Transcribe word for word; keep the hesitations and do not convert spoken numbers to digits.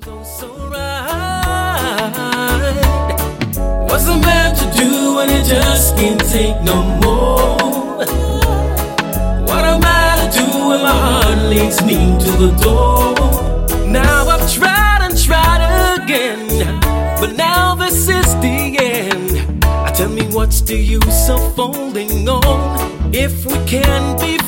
So right. What's a man to do when he just can't take no more? What am I to do when my heart leads me to the door? Now I've tried and tried again, but now this is the end. Tell me what's the use of holding on if we can't be